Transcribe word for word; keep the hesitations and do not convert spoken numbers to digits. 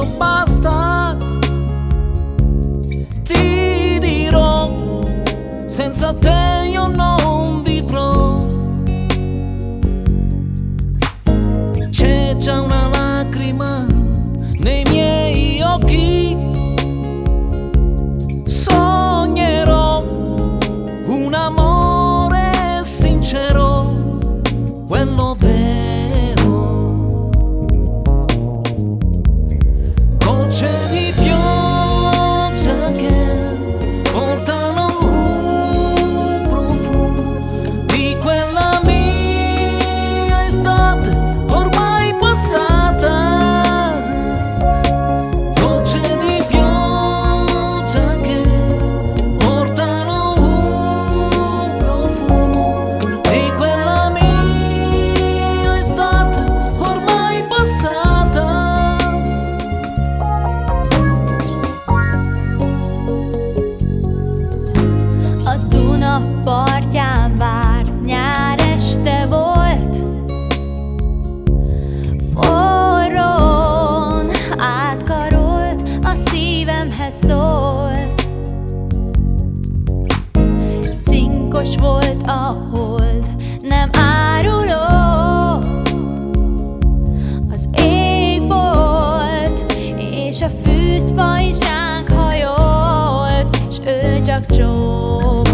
adesso basta. Ti dirò, senza te io non vivrò. C'è già una lacrima nei miei occhi. Sognerò un amore sincero, quello vero. Gocce di pioggia che portano un profumo di quella mia estate ormai passata. Gocce di pioggia che portano un profumo di quella mia estate ormai passata. A Duna partján várt nyár este volt, forrón átkarolt, a szívemhez szólt. Cinkos volt a hold, nem áruló, az ég volt, és a fűzfa is ránk hajolt, s ő csak csók.